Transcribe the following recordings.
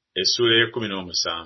Essula 17.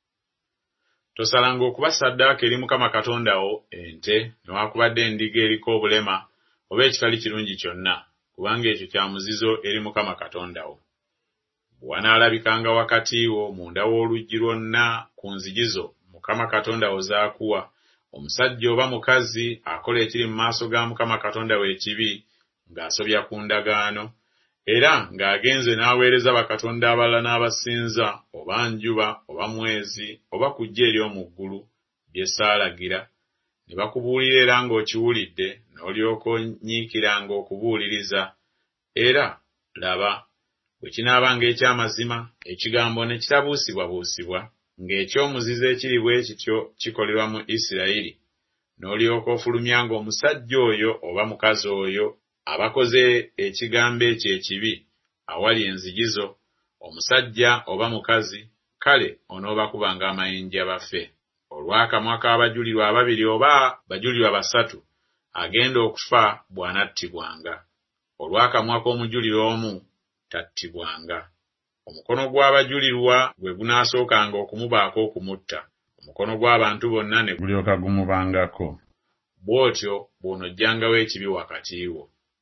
Tosalanga okuba ssaddaaka eri Mukama Katonda wo ente newaakubadde endiga eriko obulema oba ekitali kirungi kyonna, kubanga ekyo kya muzizo eri Mukama Katonda wo. Bwe wanaalabikanga wakati wo munda w'oluggi lwonna ku nzigi zo Mukama Katonda wo z'akuwa, omusajja oba mukazi akola ekiri mu maaso ga Mukama Katonda we ekibi, ng'asobya ku ndagaano, era ng'agenze n'aweereza bakatonda abalala n'abasinza, oba njuba oba mwezi oba kujja ery'omu ggulu, bye saalagira, ne bakubuulira era ng'okiwulidde, n'olyoka onyiikiranga okubuuliriza, era laba, bwe kinaabanga eky'amazima, ekigambo ne kitabuusibwabuusibwa, ng'ekyomuzizo ekiri bwe kityo kikolerwa mu Isirayiri, n'olyoka ofulumyanga omusajja oyo oba mukazi oyo abakoze ekigambo ekyo ekibi awali enzigi zo, omusajja oba mukazi, kale onoobakubanga amayinja bafe. Olw'akamwa k'abajulirwa ababiri oba bajulirwa basatu agenda okufa bw'anattibwanga. Olw'akamwa k'omujulirwa omu tattibwanga. Omukono gw'abajulirwa gwe gunaasookanga okumubaako okumutta, omukono gw'abantu bonna ne gulyoka gumubangako. Bw'otyo bw'onojjangawo ekibi wakati wo.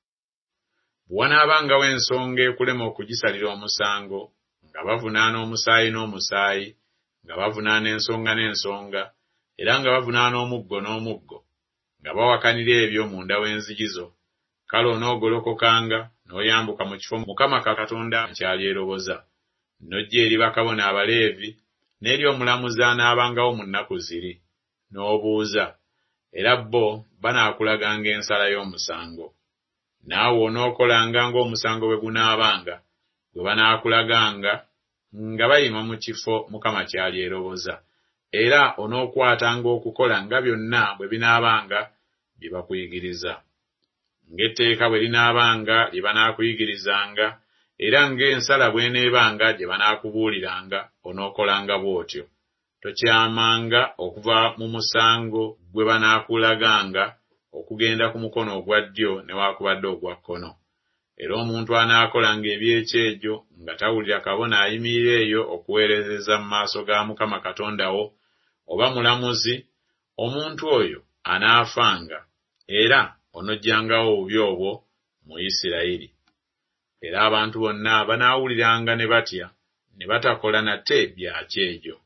Bwe wanaabangawo ensonga ekulema okugisalira omusango, nga bavunaana omusaayi n'omusaayi, nga bavunaana ensonga n'ensonga, era nga bavunaana omuggo n'omuggo, nga bawakanira ebyo munda w'enzigi zo, kale onoogolokokanga n'oyambuka mu kifo Mukama Katonda ky'alyeroboza, n'ojja eri bakabona Abaleevi n'eri omulamuzi anaabangawo mu nnaku ziri, n'obuuza, era bo banaakulaganga ensala y'omusango. Naawe onookolanga ng'omusango bwe gunaabanga, gwe banaakulaganga nga bayima mu kifo Mukama ky'alyeroboza, era onookwatanga okukola nga byonna bwe binaabanga bye bakuyigiriza. Ng'etteeka bwe linaabanga lye banaakuyigirizanga, era ng'ensala bw'eneebanga gye banaakubuuliranga, onookolanga bw'otyo. Tokyamanga okuva mu musango gwe banaakulaganga okugenda ku mukono ogwa ddyo newaakubadde ogwa kkono. Era omuntu anaakolanga eby'ekyejo nga tawulira kabona ayimirira eyo okuweerezeza mu maaso ga Mukama Katonda wo, oba mulamuzi, omuntu oyo anaafanga, era onojjangawo obubi obwo mu Isirayiri. Era abantu bonna banaawuliranga ne batya, ne batakola nate bya kyejo.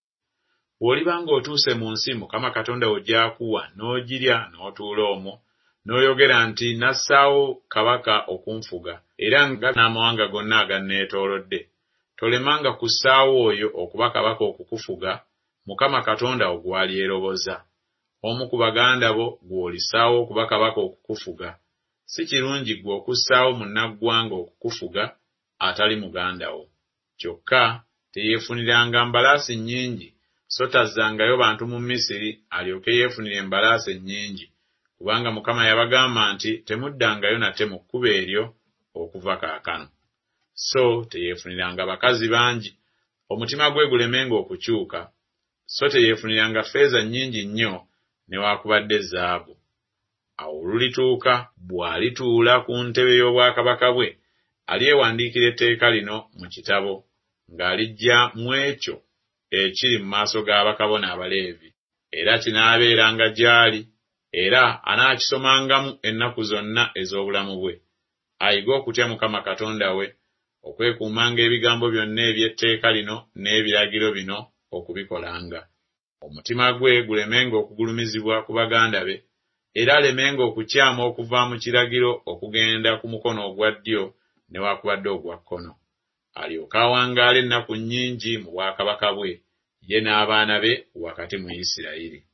Bw'olibanga otuuse mu nsi Mukama Katonda wo gy'akuwa n'ogirya n'otuula omwo, n'oyogera nti nassaawo kabaka okunfuga, era nga n'amawanga gonna aganneetoolodde, tolemanga kussaawo oyo okuba kabaka okukufuga Mukama Katonda wo gw'alyeroboza. Omu ku baganda bo gw'olisaawo okuba kabaka okukufuga. Si kirungi ggwe okussaawo munnaggwanga okukufuga atali muganda wo. Kyokka teyeefuniranga mbalaasi nnyingi, so tazzangayo bantu mu Misiri alyoke yeefunire embalaasi ennyingi, kubanga Mukama yabagamba nti temuddangayo nate mu kkubo eryo okuva kaakano. So teyeefuniranga bakazi bangi, omutima gwe gulemenga okukyuka, so teyeefuniranga ffeeza nnyingi nnyo newaakubadde zaabu. Awo olulituuka bw'alituula ku ntebe y'obwakabaka bwe, alyewandiikira etteeka lino mu kitabo, ng'aliggya mu ekyo ekiri mu maaso g'abakabona Abaleevi, era kinaabeeranga gy'ali, era anaakisomangamu ennaku zonna ez'obulamu bwe. Ayiga okutya Mukama Katonda we, okwekuumanga ebigambo byonna eby'etteeka lino n'ebiragiro bino okubikolanga. Omutima gwe gulemenga okugulumizibwa ku baganda be, era alemenga okukyama okuva mu kiragiro okugenda ku mukono ogwa ddyo newaakubadde ogwa kkono. Alyoke awangaale ennaku nnyingi mu bwakabaka bwe, ye n'abaana be wakati mu Isirayiri.